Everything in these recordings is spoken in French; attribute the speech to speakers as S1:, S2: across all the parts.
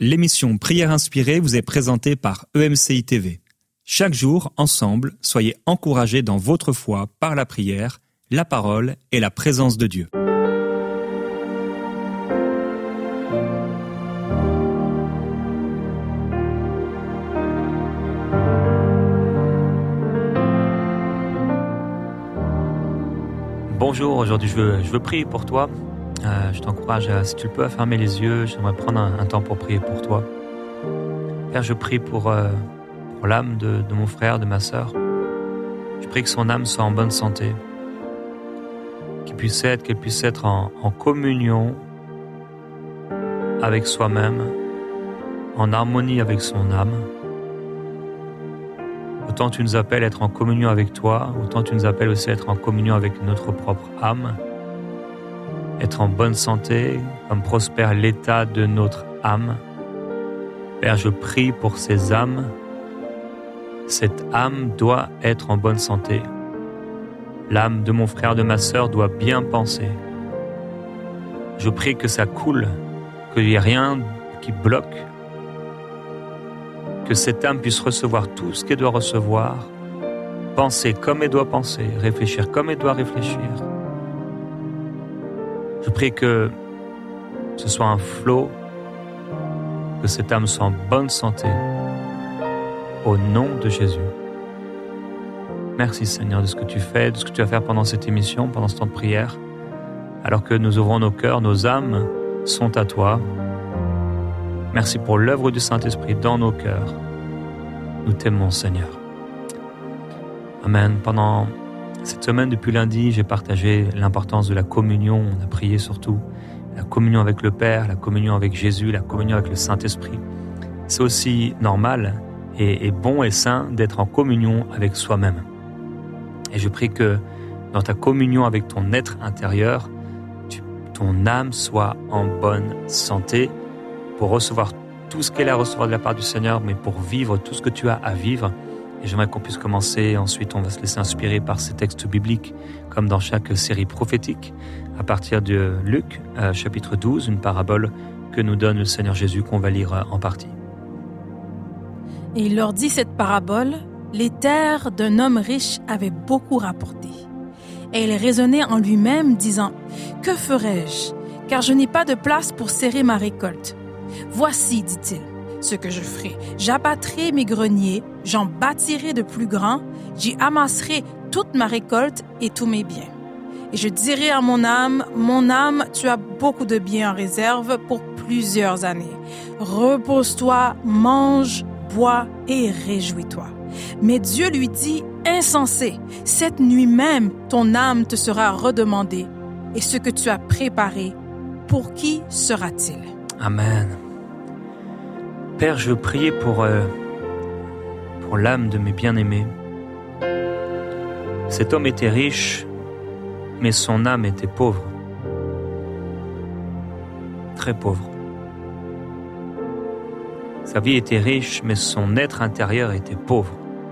S1: L'émission Prière inspirée vous est présentée par EMCI TV. Chaque jour, ensemble, soyez encouragés dans votre foi par la prière, la parole et la présence de Dieu.
S2: Bonjour, aujourd'hui je veux prier pour toi. Je t'encourage, si tu le peux, à fermer les yeux. J'aimerais prendre un temps pour prier pour toi. Père, je prie pour l'âme de mon frère, de ma sœur. Je prie que son âme soit en bonne santé, qu'elle puisse être en communion avec soi-même, en harmonie avec son âme. Autant tu nous appelles à être en communion avec toi, autant tu nous appelles aussi à être en communion avec notre propre âme. Être en bonne santé, comme prospère l'état de notre âme. Père, je prie pour ces âmes. Cette âme doit être en bonne santé. L'âme de mon frère, de ma sœur doit bien penser. Je prie que ça coule, qu'il n'y ait rien qui bloque, que cette âme puisse recevoir tout ce qu'elle doit recevoir, penser comme elle doit penser, réfléchir comme elle doit réfléchir. Je prie que ce soit un flot, que cette âme soit en bonne santé, au nom de Jésus. Merci Seigneur de ce que tu fais, de ce que tu vas faire pendant cette émission, pendant ce temps de prière. Alors que nous ouvrons nos cœurs, nos âmes sont à toi. Merci pour l'œuvre du Saint-Esprit dans nos cœurs. Nous t'aimons Seigneur. Amen. Pendant cette semaine, depuis lundi, j'ai partagé l'importance de la communion. On a prié surtout la communion avec le Père, la communion avec Jésus, la communion avec le Saint-Esprit. C'est aussi normal et bon et sain d'être en communion avec soi-même. Et je prie que dans ta communion avec ton être intérieur, ton âme soit en bonne santé pour recevoir tout ce qu'elle a à recevoir de la part du Seigneur, mais pour vivre tout ce que tu as à vivre. Et j'aimerais qu'on puisse commencer, ensuite on va se laisser inspirer par ces textes bibliques, comme dans chaque série prophétique, à partir de Luc, chapitre 12, une parabole que nous donne le Seigneur Jésus, qu'on va lire en partie.
S3: Et il leur dit cette parabole, les terres d'un homme riche avaient beaucoup rapporté. Et il raisonnait en lui-même, disant, « Que ferai-je, car je n'ai pas de place pour serrer ma récolte. Voici, dit-il, ce que je ferai. J'abattrai mes greniers, j'en bâtirai de plus grands, j'y amasserai toute ma récolte et tous mes biens. Et je dirai à mon âme, tu as beaucoup de biens en réserve pour plusieurs années. Repose-toi, mange, bois et réjouis-toi. » Mais Dieu lui dit, « Insensé, cette nuit même, ton âme te sera redemandée. Et ce que tu as préparé, pour qui sera-t-il? »
S2: Amen. Père, je veux prier pour l'âme de mes bien-aimés. Cet homme était riche, mais son âme était pauvre. Très pauvre. Sa vie était riche, mais son être intérieur était pauvre.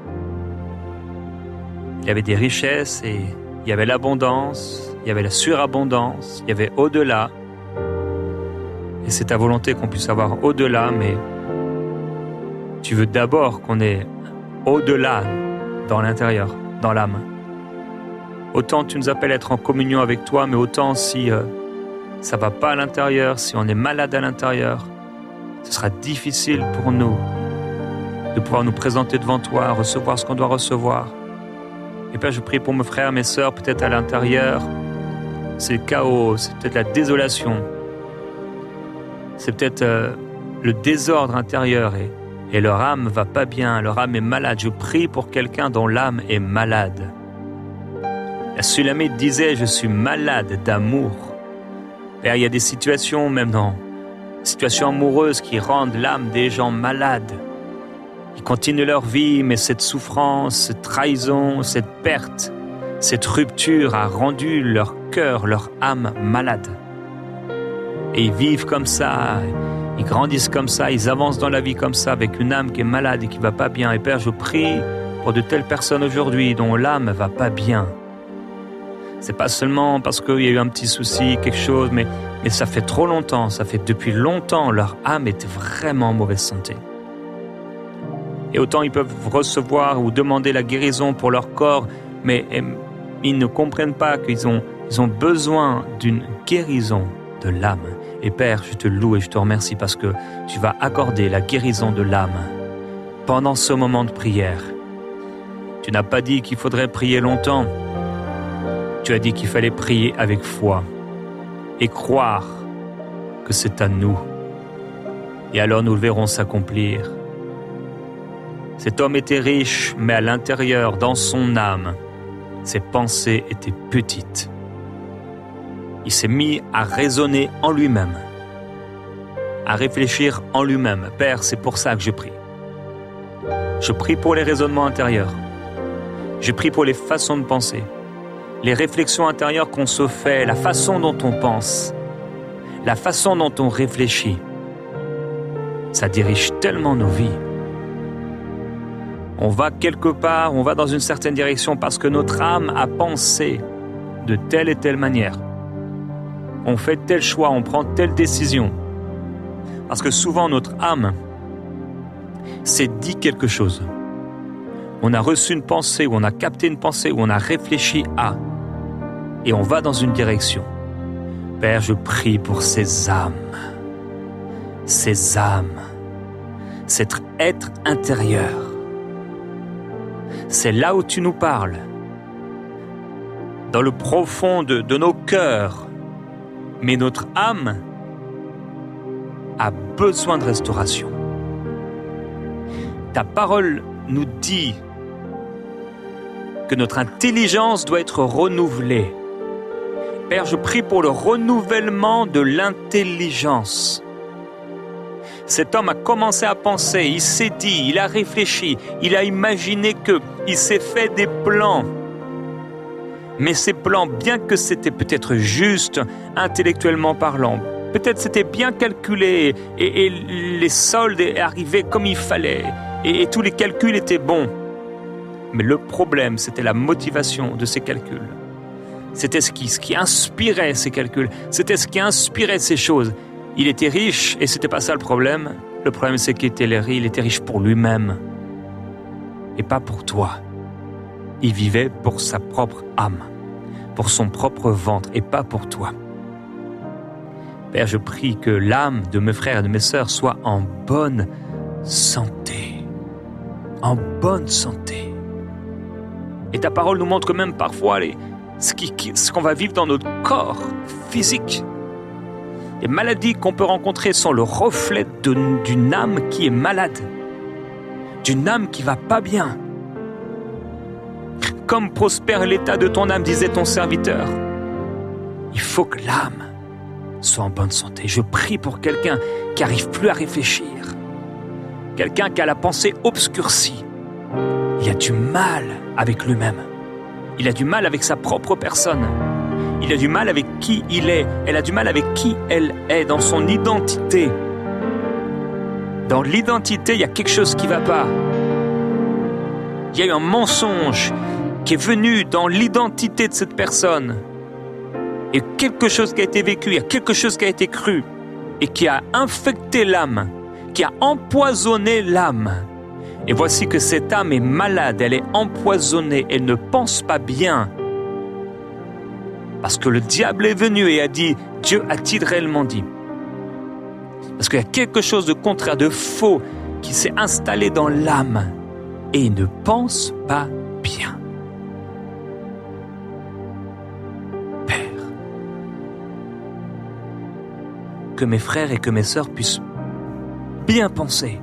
S2: Il y avait des richesses et il y avait l'abondance, il y avait la surabondance, il y avait au-delà. Et c'est ta volonté qu'on puisse avoir au-delà, mais tu veux d'abord qu'on ait au-delà dans l'intérieur, dans l'âme. Autant tu nous appelles à être en communion avec toi, mais autant si ça va pas à l'intérieur, si on est malade à l'intérieur, ce sera difficile pour nous de pouvoir nous présenter devant toi, recevoir ce qu'on doit recevoir. Et Père, je prie pour mes frères, mes sœurs, peut-être à l'intérieur, c'est le chaos, c'est peut-être la désolation, c'est peut-être le désordre intérieur et leur âme va pas bien, leur âme est malade. Je prie pour quelqu'un dont l'âme est malade. La Sulamite disait, je suis malade d'amour. Père, il y a des situations, même dans situations amoureuses, qui rendent l'âme des gens malades. Ils continuent leur vie, mais cette souffrance, cette trahison, cette perte, cette rupture a rendu leur cœur, leur âme malade. Et ils vivent comme ça, ils grandissent comme ça, ils avancent dans la vie comme ça, avec une âme qui est malade et qui va pas bien. Et Père, je prie pour de telles personnes aujourd'hui dont l'âme va pas bien. C'est pas seulement parce qu'il y a eu un petit souci, quelque chose, mais Mais ça fait trop longtemps, ça fait depuis longtemps, leur âme est vraiment en mauvaise santé. Et autant ils peuvent recevoir ou demander la guérison pour leur corps, mais ils ne comprennent pas qu'ils ont besoin d'une guérison de l'âme. Et Père, je te loue et je te remercie parce que tu vas accorder la guérison de l'âme pendant ce moment de prière. Tu n'as pas dit qu'il faudrait prier longtemps. Tu as dit qu'il fallait prier avec foi et croire que c'est à nous. Et alors nous le verrons s'accomplir. Cet homme était riche, mais à l'intérieur, dans son âme, ses pensées étaient petites. Il s'est mis à raisonner en lui-même, à réfléchir en lui-même. Père, c'est pour ça que je prie. Je prie pour les raisonnements intérieurs. Je prie pour les façons de penser, les réflexions intérieures qu'on se fait, la façon dont on pense, la façon dont on réfléchit. Ça dirige tellement nos vies. On va quelque part, on va dans une certaine direction parce que notre âme a pensé de telle et telle manière. On fait tel choix, on prend telle décision. Parce que souvent notre âme s'est dit quelque chose. On a reçu une pensée, ou on a capté une pensée, ou on a réfléchi à. Et on va dans une direction. Père, je prie pour ces âmes, cet être intérieur. C'est là où tu nous parles, dans le profond de nos cœurs. Mais notre âme a besoin de restauration. Ta parole nous dit que notre intelligence doit être renouvelée. Père, je prie pour le renouvellement de l'intelligence. Cet homme a commencé à penser, il s'est dit, il a réfléchi, il a imaginé il s'est fait des plans. Mais ces plans, bien que c'était peut-être juste, intellectuellement parlant, peut-être c'était bien calculé et les soldes arrivaient comme il fallait et tous les calculs étaient bons. Mais le problème, c'était la motivation de ces calculs. C'était ce qui inspirait ces calculs, c'était ce qui inspirait ces choses. Il était riche et c'était pas ça le problème. Le problème, c'est qu'il était riche pour lui-même et pas pour toi. Il vivait pour sa propre âme, pour son propre ventre et pas pour toi. Père, je prie que l'âme de mes frères et de mes sœurs soit en bonne santé. En bonne santé. Et ta parole nous montre même parfois ce qu'on va vivre dans notre corps physique. Les maladies qu'on peut rencontrer sont le reflet d'une âme qui est malade, d'une âme qui va pas bien. Comme prospère l'état de ton âme, disait ton serviteur. Il faut que l'âme soit en bonne santé. Je prie pour quelqu'un qui n'arrive plus à réfléchir, quelqu'un qui a la pensée obscurcie. Il a du mal avec lui-même. Il a du mal avec sa propre personne. Il a du mal avec qui il est. Elle a du mal avec qui elle est, dans son identité. Dans l'identité, il y a quelque chose qui ne va pas. Il y a eu un mensonge qui est venu dans l'identité de cette personne. Et quelque chose qui a été vécu, il y a quelque chose qui a été cru et qui a infecté l'âme, qui a empoisonné l'âme. Et voici que cette âme est malade, elle est empoisonnée, elle ne pense pas bien. Parce que le diable est venu et a dit, Dieu a-t-il réellement dit? Parce qu'il y a quelque chose de contraire, de faux, qui s'est installé dans l'âme et il ne pense pas bien. Père, que mes frères et que mes sœurs puissent bien penser.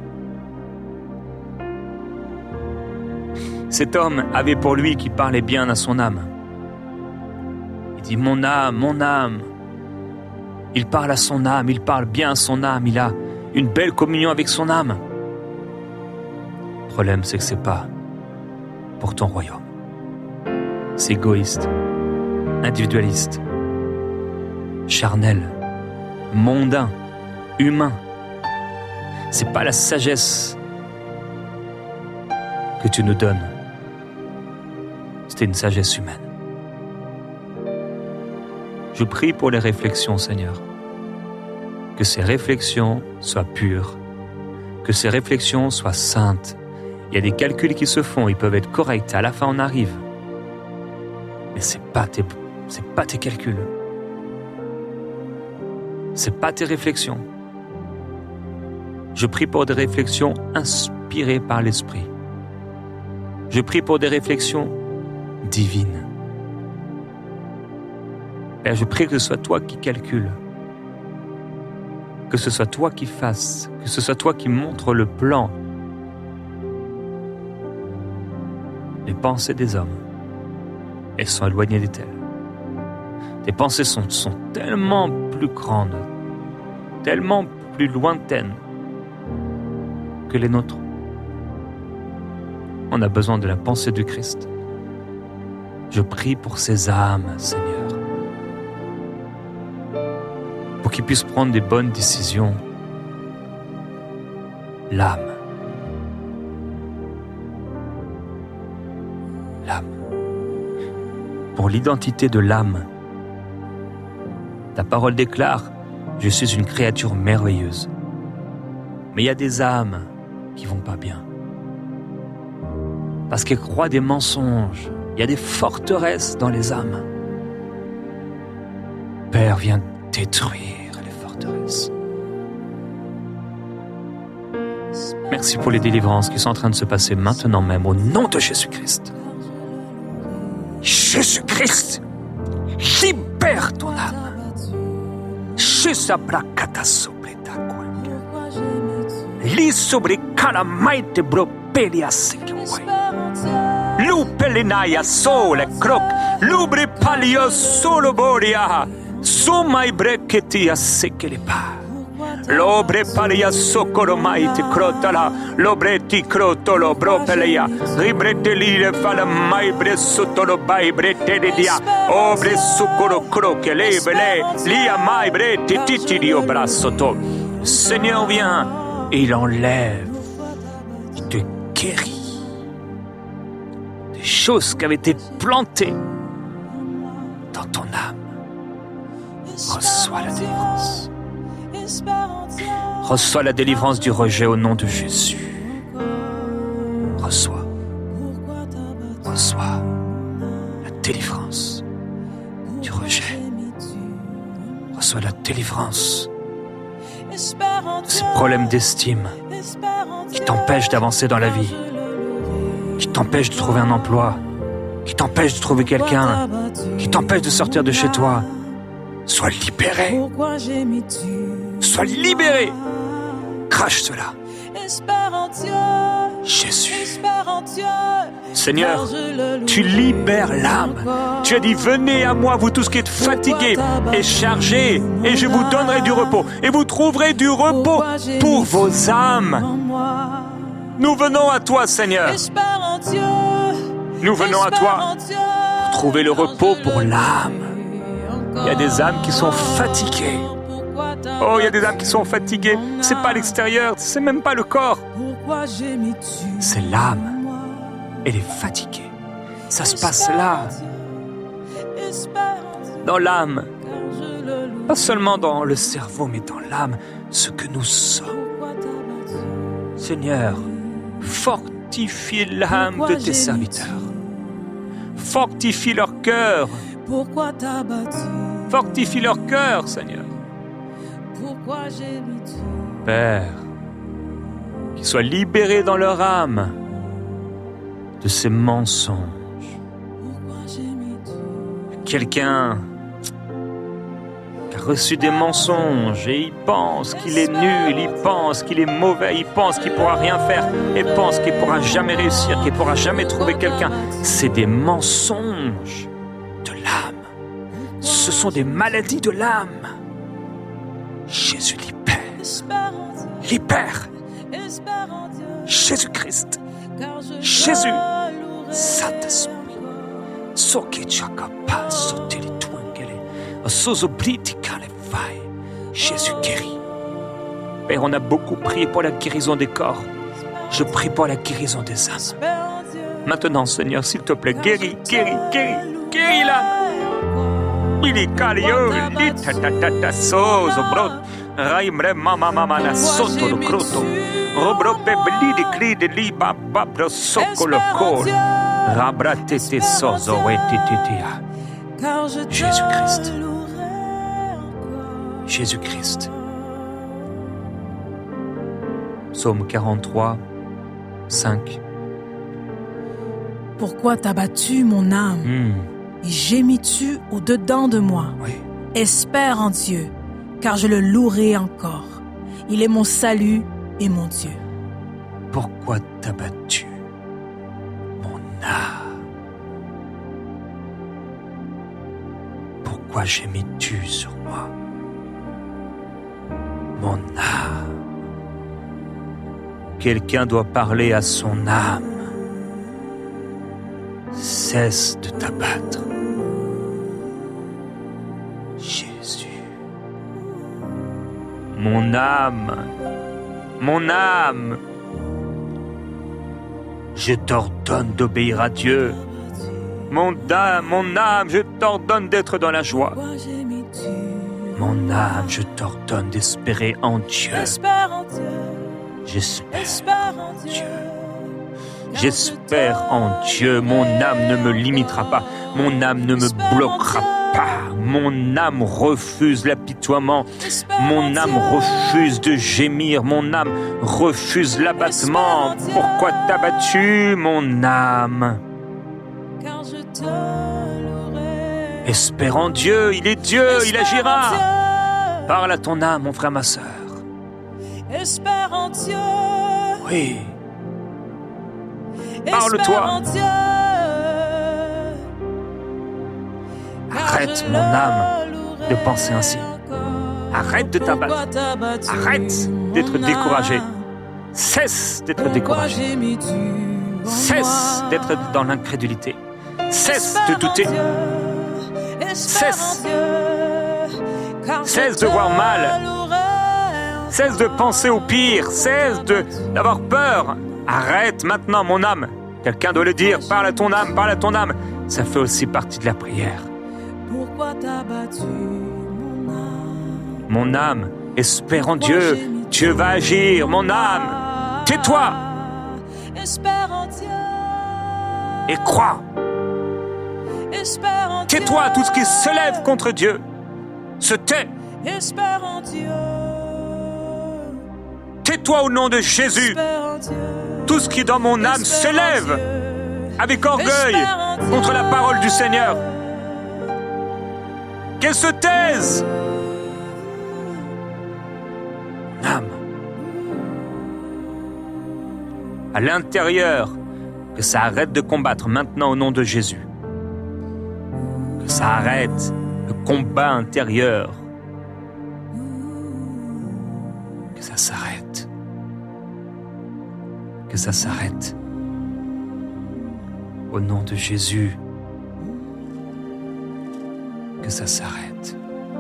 S2: Cet homme avait pour lui qui parlait bien à son âme. Il dit, mon âme. Il parle à son âme, il parle bien à son âme, il a une belle communion avec son âme. Le problème, c'est que c'est pas pour ton royaume. C'est égoïste, individualiste, charnel, mondain, humain. C'est pas la sagesse que tu nous donnes. C'était une sagesse humaine. Je prie pour les réflexions, Seigneur. que ces réflexions soient pures, que ces réflexions soient saintes. Il y a des calculs qui se font, ils peuvent être corrects, à la fin on arrive. Mais c'est pas tes calculs. C'est pas tes réflexions. Je prie pour des réflexions inspirées par l'Esprit. Je prie pour des réflexions divines. Père, je prie que ce soit toi qui calcules, que ce soit toi qui fasses, que ce soit toi qui montres le plan. Les pensées des hommes, elles sont éloignées des telles. Tes pensées sont tellement plus grandes, tellement plus lointaines que les nôtres. On a besoin de la pensée du Christ. Je prie pour ces âmes, Seigneur, pour qu'ils puissent prendre des bonnes décisions. L'âme. Pour l'identité de l'âme. Ta parole déclare « Je suis une créature merveilleuse ». Mais il y a des âmes qui vont pas bien. Parce qu'elles croient des mensonges. Il y a des forteresses dans les âmes. Père, viens détruire les forteresses. Merci pour les délivrances qui sont en train de se passer maintenant même, au nom de Jésus-Christ. Jésus-Christ, libère ton âme. Shesabrakata sobreta kwanga. Li sobrekala maite bropelia sekwai. Lupelinaya sole krok. Lubre palio solo boria. Sumai breketia sekelepa. Lobre palia socorro maite crotala, lobre ti crotolo bropelia, ribrete lire fala mai bre sotto lo bai brete dia, obre socorro croque levele, lia mai brete titi dio brassoto. Seigneur vient, et il enlève, il te guérit. Des choses qui avaient été plantées dans ton âme. Reçois la délivrance. Reçois la délivrance du rejet au nom de Jésus. Reçois la délivrance du rejet. Reçois la délivrance de ces problèmes d'estime qui t'empêchent d'avancer dans la vie, qui t'empêchent de trouver un emploi, qui t'empêchent de trouver quelqu'un, qui t'empêchent de sortir de chez toi. Sois libéré. Sois libéré. Crache cela. Jésus. Seigneur, tu libères l'âme. Tu as dit, venez à moi, vous tous qui êtes fatigués et chargés, et je vous donnerai du repos. Et vous trouverez du repos pour vos âmes. Nous venons à toi, Seigneur. Nous venons à toi pour trouver le repos pour l'âme. Il y a des âmes qui sont fatiguées. Oh, il y a des âmes qui sont fatiguées. C'est pas l'extérieur, c'est même pas le corps. C'est l'âme. Elle est fatiguée. Ça se passe là. Dans l'âme. Pas seulement dans le cerveau, mais dans l'âme. Ce que nous sommes. Seigneur, fortifie l'âme de tes serviteurs. Fortifie leur cœur. Fortifie leur cœur, Seigneur. Père, qu'ils soient libérés dans leur âme de ces mensonges. Quelqu'un qui a reçu des mensonges et il pense qu'il est nul, il pense qu'il est mauvais, il pense qu'il ne pourra rien faire, il pense qu'il ne pourra jamais réussir, qu'il ne pourra jamais trouver quelqu'un. C'est des mensonges de l'âme. Ce sont des maladies de l'âme. Jésus libère. Libère. Jésus-Christ. Jésus. Saint-Esprit. Jésus guérit. Père, on a beaucoup prié pour la guérison des corps. Je prie pour la guérison des âmes. Maintenant, Seigneur, s'il te plaît, guéris l'âme. Raimre mama mama na soto lo croto. Robrope blidi cride li papa pro socolo cor. Rabrate te sozo etititia. Jésus-Christ. Jésus-Christ. Psaume 43, 5.
S3: Pourquoi t'as battu mon âme et gémis-tu au-dedans de moi?
S2: Oui.
S3: Espère en Dieu, car je le louerai encore. Il est mon salut et mon Dieu.
S2: Pourquoi t'as battu mon âme? Pourquoi gémis-tu sur moi? Mon âme. Quelqu'un doit parler à son âme. Cesse de t'abattre. Jésus. Mon âme. Mon âme. Je t'ordonne d'obéir à Dieu. Mon âme, je t'ordonne d'être dans la joie. Mon âme, je t'ordonne d'espérer en Dieu.
S3: Espère en Dieu.
S2: J'espère en Dieu. J'espère en Dieu. Mon âme ne me limitera pas. Mon âme ne me bloquera pas. Mon âme refuse l'apitoiement. Mon âme refuse de gémir. Mon âme refuse l'abattement. Pourquoi t'as battu mon âme?
S3: Car je te louerai.
S2: Espère en Dieu. Il est Dieu. Il agira. Parle à ton âme, mon frère, ma sœur.
S3: Espère en Dieu.
S2: Oui. Parle-toi. Arrête, mon âme, de penser ainsi. Arrête de t'abattre. Arrête d'être découragé. Cesse d'être découragé. Cesse d'être dans l'incrédulité. Cesse de douter. Cesse. Cesse de voir mal. Cesse de penser au pire. Cesse d'avoir peur. Arrête maintenant, mon âme. Quelqu'un doit le dire. Parle à ton âme, parle à ton âme. Ça fait aussi partie de la prière.
S3: Pourquoi t'as battu mon âme?
S2: Mon âme, espère en Dieu. Dieu va agir, mon âme. Tais-toi.
S3: Espère en Dieu.
S2: Et crois.
S3: Espère en Dieu.
S2: Tais-toi, tout ce qui se lève contre Dieu se tait.
S3: Espère en Dieu.
S2: Tais-toi au nom de Jésus.
S3: Espère en Dieu.
S2: Tout ce qui dans mon âme s'élève avec orgueil contre la parole du Seigneur, qu'elle se taise. Âme. À l'intérieur, que ça arrête de combattre maintenant au nom de Jésus. Que ça arrête le combat intérieur. Que ça s'arrête. Que ça s'arrête. Au nom de Jésus. Que ça s'arrête.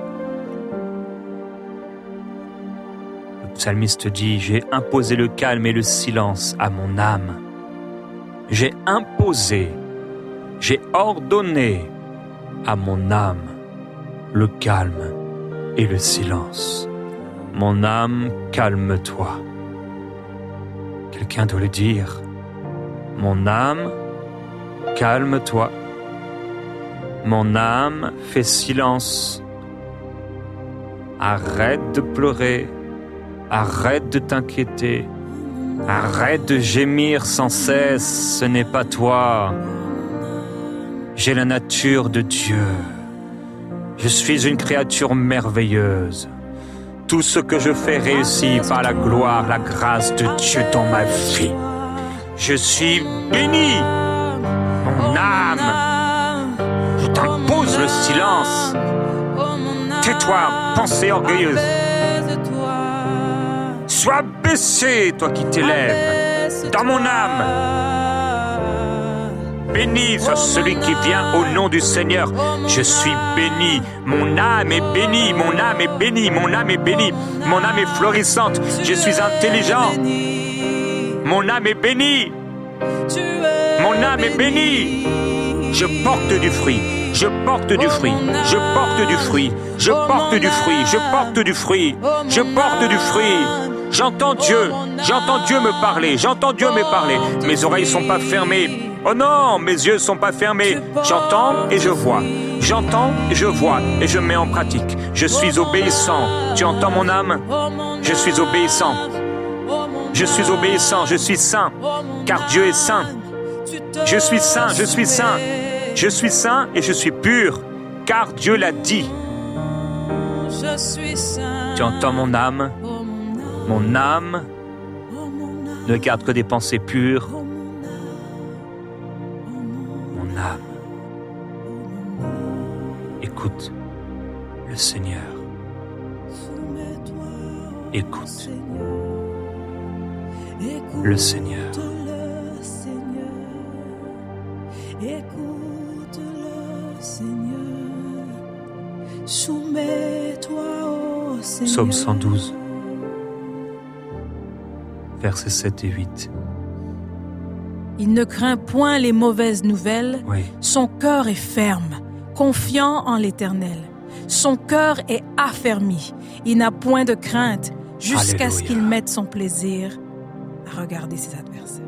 S2: Le psalmiste dit, j'ai imposé le calme et le silence à mon âme. J'ai imposé, j'ai ordonné à mon âme le calme et le silence. Mon âme, calme-toi. Quelqu'un doit le dire. Mon âme, calme-toi. Mon âme, fais silence. Arrête de pleurer. Arrête de t'inquiéter. Arrête de gémir sans cesse. Ce n'est pas toi. J'ai la nature de Dieu. Je suis une créature merveilleuse. Tout ce que je fais réussit par la gloire, la grâce de Dieu dans ma vie. Je suis béni. Mon âme, je t'impose le silence. Tais-toi, pensée orgueilleuse. Sois baissé, toi qui t'élèves, dans mon âme. Béni soit celui qui vient au nom du Seigneur. Je suis béni. Mon âme est bénie. Mon âme est bénie. Mon âme est bénie. Mon âme est florissante. Je suis intelligent. Mon âme est bénie. Mon âme est bénie. Je porte du fruit. Je porte du fruit. Je porte du fruit. Je porte du fruit. Je porte du fruit. Je porte du fruit. J'entends Dieu. J'entends Dieu me parler. J'entends Dieu me parler. Mes oreilles sont pas fermées. Oh non, mes yeux sont pas fermés. J'entends et je vois. J'entends et je vois et je mets en pratique. Je suis obéissant. Tu entends mon âme? Je suis obéissant. Je suis obéissant. Je suis saint. Car Dieu est saint. Je suis saint. Je suis saint. Je suis saint et je suis pur. Car Dieu l'a dit. Tu entends mon âme? Mon âme ne garde que des pensées pures. Mon âme écoute le Seigneur. Écoute le Seigneur.
S4: Écoute le Seigneur. Soumets-toi au Seigneur.
S2: Psaume 112. Versets 7 et 8.
S3: Il ne craint point les mauvaises nouvelles.
S2: Oui.
S3: Son cœur est ferme, confiant en l'Éternel. Son cœur est affermi. Il n'a point de crainte jusqu'à
S2: Alléluia.
S3: ce qu'il mette son plaisir à regarder ses adversaires.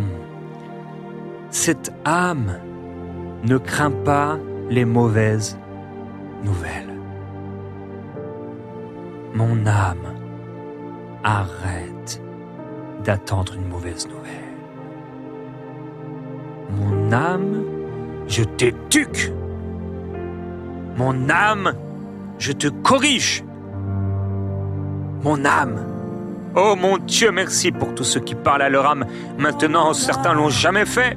S2: Cette âme ne craint pas les mauvaises nouvelles. Mon âme arrête d'attendre une mauvaise nouvelle. Mon âme, je t'éduque. Mon âme, je te corrige. Mon âme, oh mon Dieu, merci pour tous ceux qui parlent à leur âme. Maintenant, certains l'ont jamais fait.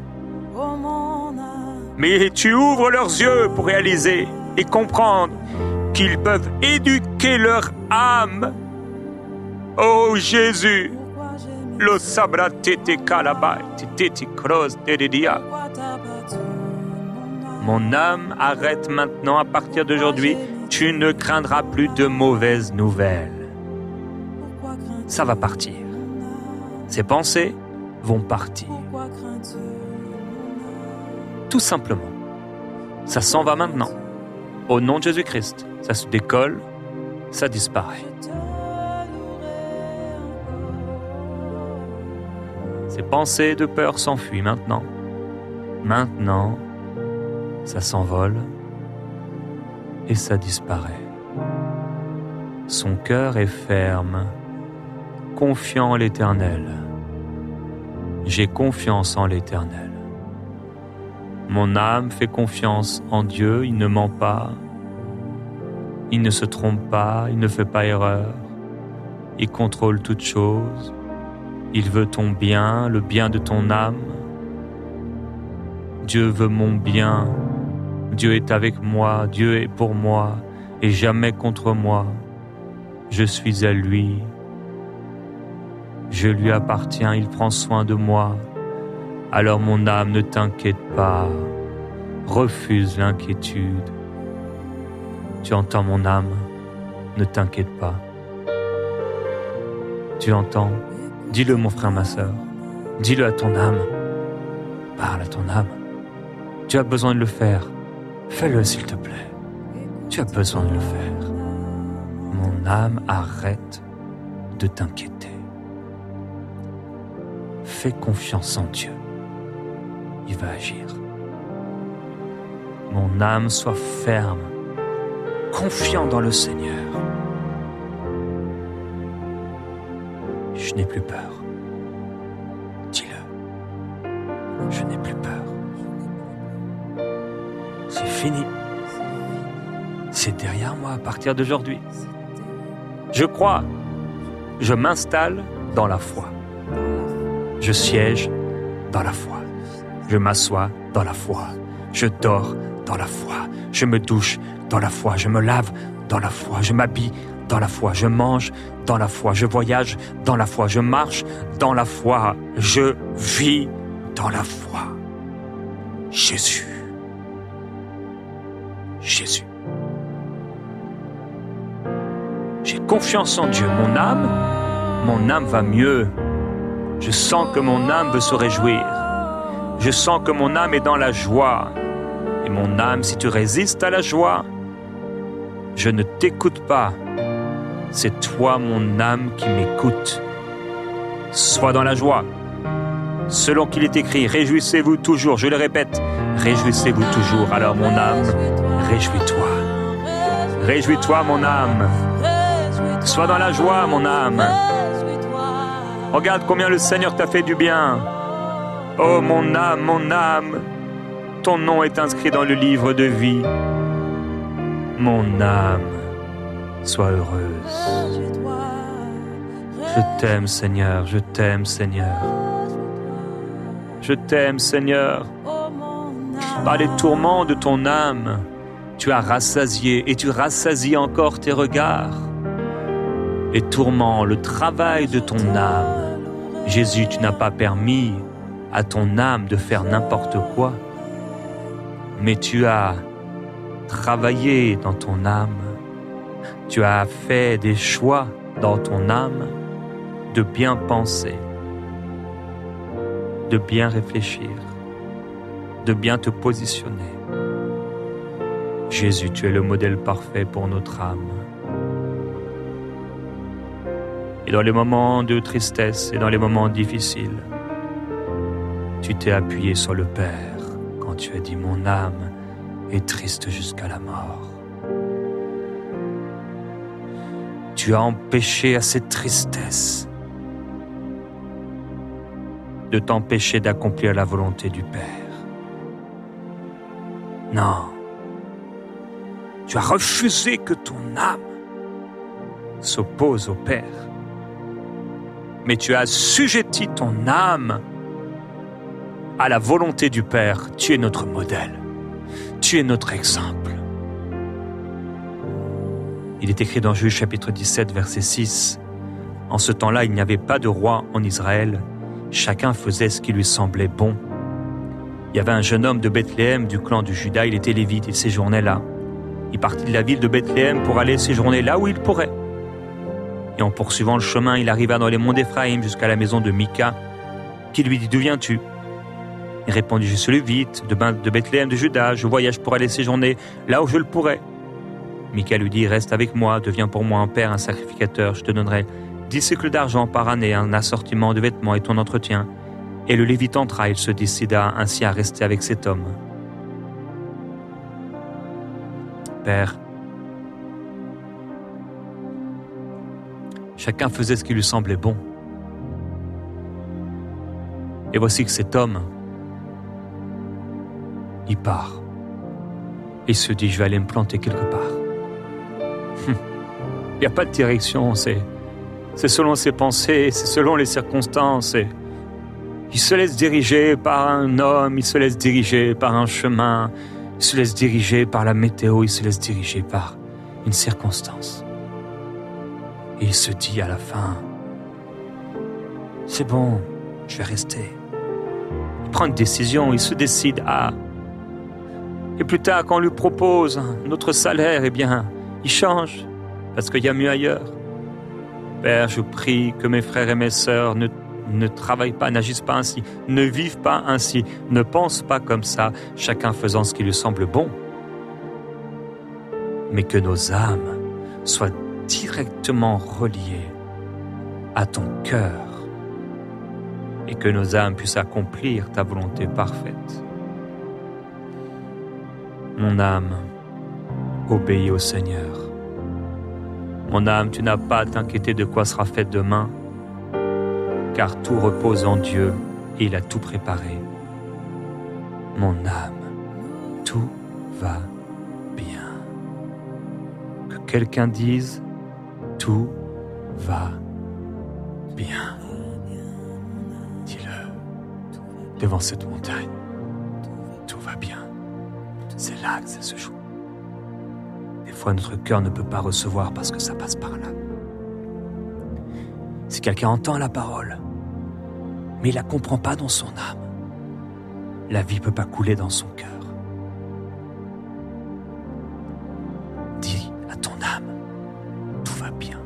S2: Mais tu ouvres leurs yeux pour réaliser et comprendre qu'ils peuvent éduquer leur âme. Oh Jésus, lo sabra tete kalabai, tete cross dedia. Mon âme, arrête maintenant à partir d'aujourd'hui. Tu ne craindras plus de mauvaises nouvelles. Ça va partir. Ces pensées vont partir. Tout simplement. Ça s'en va maintenant. Au nom de Jésus-Christ. Ça se décolle, ça disparaît. Ces pensées de peur s'enfuient maintenant. Maintenant, ça s'envole et ça disparaît. Son cœur est ferme, confiant en l'Éternel. J'ai confiance en l'Éternel. Mon âme fait confiance en Dieu, il ne ment pas, il ne se trompe pas, il ne fait pas erreur, il contrôle toutes choses, il veut ton bien, le bien de ton âme. Dieu veut mon bien, Dieu est avec moi, Dieu est pour moi et jamais contre moi. Je suis à lui, je lui appartiens, il prend soin de moi. Alors mon âme, ne t'inquiète pas, refuse l'inquiétude. Tu entends mon âme, ne t'inquiète pas. Tu entends? Dis-le mon frère, ma sœur, dis-le à ton âme. Parle à ton âme. Tu as besoin de le faire, fais-le s'il te plaît. Tu as besoin de le faire. Mon âme, arrête de t'inquiéter. Fais confiance en Dieu. Il va agir. Mon âme, sois ferme, confiant dans le Seigneur. Je n'ai plus peur. Dis-le. Je n'ai plus peur. C'est fini. C'est derrière moi à partir d'aujourd'hui. Je crois. Je m'installe dans la foi. Je siège dans la foi. Je m'assois dans la foi. Je dors dans la foi. Je me douche dans la foi. Je me lave dans la foi. Je m'habille dans la foi. Je mange dans la foi. Je voyage dans la foi. Je marche dans la foi. Je vis dans la foi. Jésus. Jésus. J'ai confiance en Dieu. Mon âme va mieux. Je sens que mon âme veut se réjouir. Je sens que mon âme est dans la joie. Et mon âme, si tu résistes à la joie, je ne t'écoute pas. C'est toi, mon âme, qui m'écoute. Sois dans la joie. Selon qu'il est écrit, réjouissez-vous toujours. Je le répète, réjouissez-vous toujours. Alors mon âme, réjouis-toi. Réjouis-toi, mon âme. Sois dans la joie, mon âme. Regarde combien le Seigneur t'a fait du bien. Oh, mon âme, ton nom est inscrit dans le livre de vie. Mon âme, sois heureuse. Je t'aime, Seigneur, je t'aime, Seigneur. Je t'aime, Seigneur. Par les tourments de ton âme, tu as rassasié et tu rassasies encore tes regards. Les tourments, le travail de ton âme. Jésus, tu n'as pas permis à ton âme de faire n'importe quoi, mais tu as travaillé dans ton âme. Tu as fait des choix dans ton âme de bien penser, de bien réfléchir, de bien te positionner. Jésus, tu es le modèle parfait pour notre âme. Et dans les moments de tristesse et dans les moments difficiles, tu t'es appuyé sur le Père quand tu as dit « Mon âme est triste jusqu'à la mort ». Tu as empêché à cette tristesse de t'empêcher d'accomplir la volonté du Père. Non, tu as refusé que ton âme s'oppose au Père. Mais tu as assujetti ton âme à la volonté du Père. Tu es notre modèle. Tu es notre exemple. Il est écrit dans Juge chapitre 17, verset 6. En ce temps-là, il n'y avait pas de roi en Israël. Chacun faisait ce qui lui semblait bon. Il y avait un jeune homme de Bethléem, du clan de Juda. Il était lévite, il séjournait là. Il partit de la ville de Bethléem pour aller séjourner là où il pourrait. Et en poursuivant le chemin, il arriva dans les monts d'Éphraïm jusqu'à la maison de Mika, qui lui dit « D'où viens-tu » Il répondit « Je suis lévite de Bethléem de Juda, je voyage pour aller séjourner là où je le pourrais. » Mika lui dit « Reste avec moi, deviens pour moi un père, un sacrificateur, je te donnerai 10 cycles d'argent par année, un assortiment de vêtements et ton entretien. » Et le Lévite entra, il se décida ainsi à rester avec cet homme. Père, chacun faisait ce qui lui semblait bon. Et voici que cet homme, il part. Il se dit, je vais aller me planter quelque part. Il n'y a pas de direction, c'est selon ses pensées, c'est selon les circonstances. Il se laisse diriger par un homme, il se laisse diriger par un chemin, il se laisse diriger par la météo, il se laisse diriger par une circonstance. Et il se dit à la fin, c'est bon, je vais rester. Il prend une décision, il se décide à... Et plus tard, quand on lui propose notre salaire, eh bien, il change, parce qu'il y a mieux ailleurs. Père, je prie que mes frères et mes sœurs ne travaillent pas, n'agissent pas ainsi, ne vivent pas ainsi, ne pensent pas comme ça, chacun faisant ce qui lui semble bon. Mais que nos âmes soient directement reliées à ton cœur et que nos âmes puissent accomplir ta volonté parfaite. Mon âme, obéis au Seigneur. Mon âme, tu n'as pas à t'inquiéter de quoi sera fait demain, car tout repose en Dieu et il a tout préparé. Mon âme, tout va bien. Que quelqu'un dise, tout va bien. Dis-le devant cette montagne. Tout va bien. C'est là que ça se joue. Des fois, notre cœur ne peut pas recevoir parce que ça passe par là. Si quelqu'un entend la parole, mais il ne la comprend pas dans son âme, la vie ne peut pas couler dans son cœur. Dis à ton âme, tout va bien.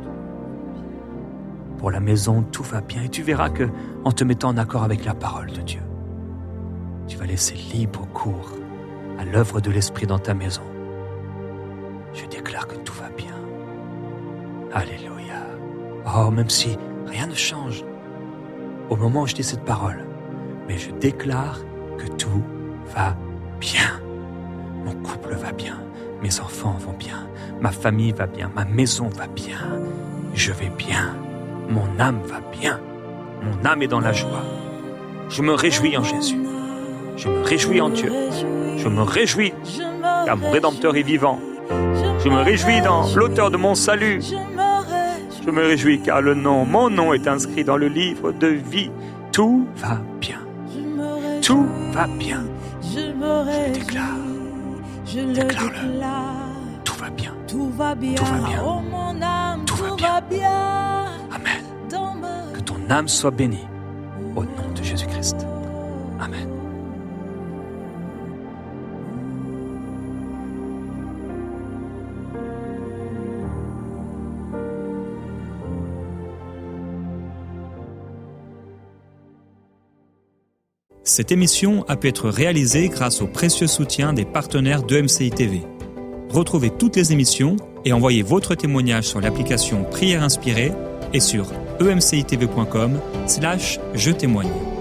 S2: Pour la maison, tout va bien. Et tu verras que, en te mettant en accord avec la parole de Dieu, tu vas laisser libre cours à l'œuvre de l'Esprit dans ta maison. Je déclare que tout va bien. Alléluia. Oh, même si rien ne change au moment où je dis cette parole, mais je déclare que tout va bien. Mon couple va bien, mes enfants vont bien, ma famille va bien, ma maison va bien, je vais bien, mon âme va bien, mon âme est dans la joie. Je me réjouis en Jésus, je me réjouis en Dieu, je me réjouis car mon Rédempteur est vivant, je me réjouis dans l'auteur de mon salut, je me réjouis car mon nom est inscrit dans le livre de vie. Tout va bien, tout va bien, je déclare. Déclare-le. Tout va bien.
S4: Tout va bien.
S2: Tout va bien.
S4: Oh mon âme,
S2: tout va bien. Amen. Que ton âme soit bénie au nom de Jésus-Christ. Amen.
S1: Cette émission a pu être réalisée grâce au précieux soutien des partenaires d'EMCI TV. Retrouvez toutes les émissions et envoyez votre témoignage sur l'application Prière Inspirée et sur emcitv.com/je témoigne.